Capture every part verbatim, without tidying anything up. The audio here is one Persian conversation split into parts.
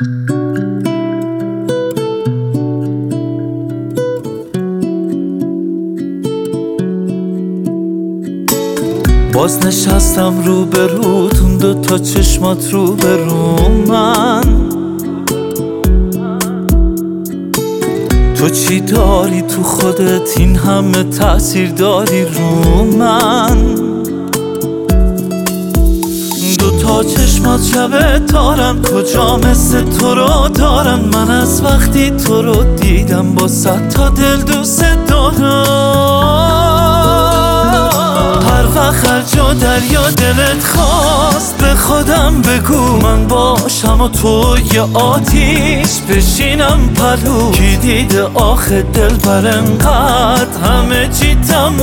باز نشستم رو به روتون، دو تا چشمات رو به رو من. تو چی داری تو خودت این همه تأثیر داری رو من؟ دو تا چشمات شبه تارن، کجا مثل تو رو دارن؟ من از وقتی تو رو دیدم با صد تا دل دوست دارم. هر وقت هر جا دریا دلت خواست به خودم بگو من باشم و تو یه آتیش بشینم پلو. کی دیده آخه دل بر انقدر همه چی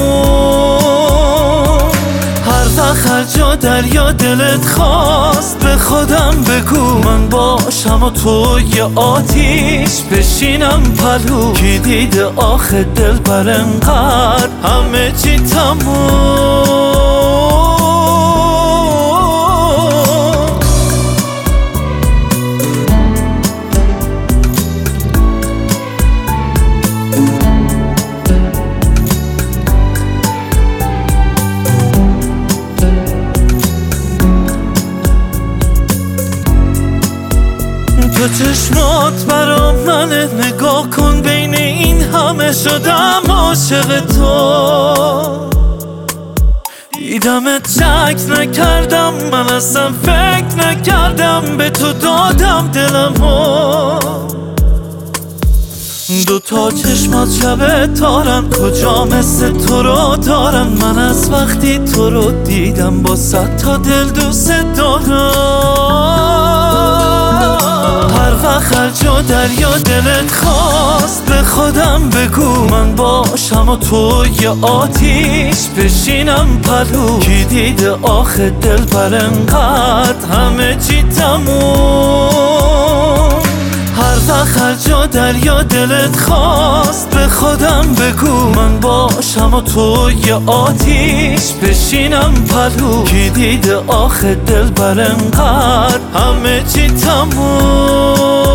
تموم؟ هر وقت هر جا دریا دلت خواست به خودم بگو من باشم و تو یه آتیش بشینم پلو. کی دیده آخه دل بر انقدر همه چی تموم؟ تو چشمات برا منه، نگاه کن بین این همه شدم عاشق تو. دیدمت شک نکردم، من اصلا فکر نکردم به تو دادم دلمو. دو تا چشمات شبه تارن، کجا مثل تو رو دارن؟ من از وقتی تو رو دیدم با صد تا دل دوست دارم. هر وقت هر جا دریا دلت خواست به خودم بگو من باشم و تو یه آتیش بشینم پلو. کی دیده آخه دل بر انقدر همه چی تموم؟ هر وقت هر جا دریا دلت خواست به خودم بگو من باشم و تو یه آتیش بشینم پلو. کی دیده آخه دل بر انقدر همه چی تموم؟